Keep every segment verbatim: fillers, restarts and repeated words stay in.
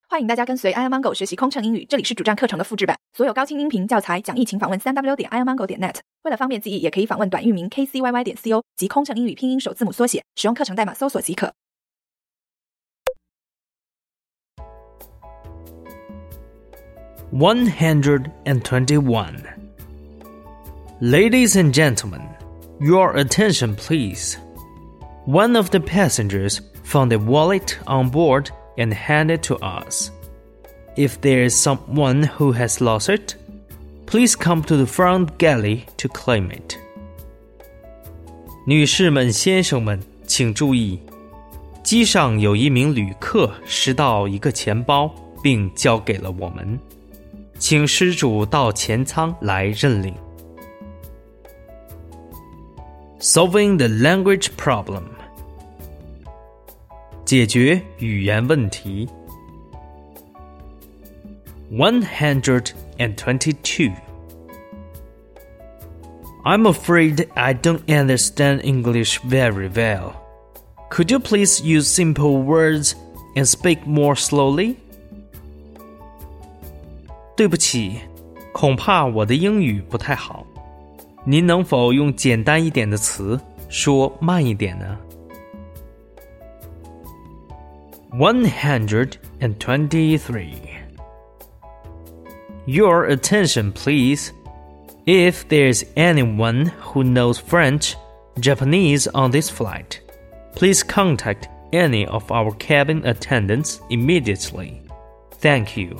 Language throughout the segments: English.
欢迎大家跟随 iomango 学习空乘英语，这里是主站课程的复制版，所有高清音频教材讲义请访问 三 w 点 iomango 点 net。为了方便记忆，也可以访问短域名 k c y y 点 co 及空乘英语拼音首字母缩写，使用课程代码搜索即可。 one hundred twenty-one. Ladies and gentlemen, your attention please. One of the passengers found a wallet on board and handed it to us. If there is someone who has lost it, please come to the front galley to claim it. 女士们、先生们，请注意，机上有一名旅客拾到一个钱包，并交给了我们，请失主到前舱来认领。Solving the language problem. 解决语言问题。one hundred twenty-two. I'm afraid I don't understand English very well. Could you please use simple words and speak more slowly? 对不起，恐怕我的英语不太好。您能否用简单一点的词说慢一点呢？ one hundred twenty-three. Your attention, please. If there's anyone who knows French, Japanese on this flight, please contact any of our cabin attendants immediately. Thank you.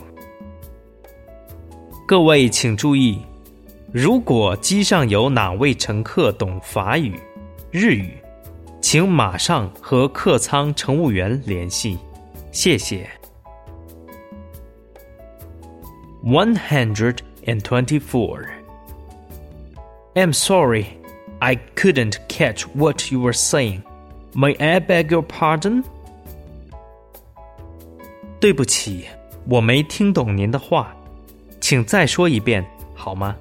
各位请注意，如果机上有哪位乘客懂法语、日语，请马上和客舱乘务员联系，谢谢。one hundred twenty-four. I'm sorry, I couldn't catch what you were saying. May I beg your pardon? 对不起，我没听懂您的话，请再说一遍，好吗？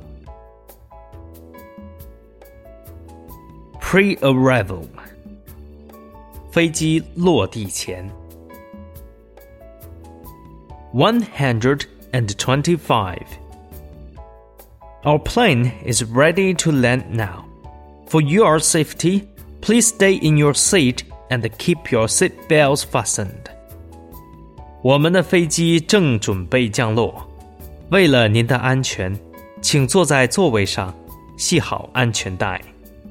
Pre-arrival. 飞机落地前。one hundred twenty-five. Our plane is ready to land now. For your safety, please stay in your seat and keep your seat belts fastened. 我们的飞机正准备降落，为了您的安全，请坐在座位上，系好安全带。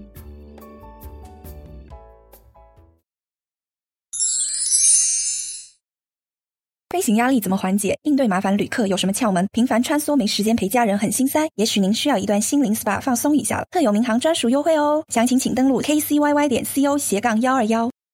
飞行压力怎么缓解？应对麻烦旅客有什么窍门？频繁穿梭没时间陪家人很心塞，也许您需要一段心灵 S P A 放松一下了。特有民航专属优惠哦，详情请登录 k c y y 点 co 斜杠一二一。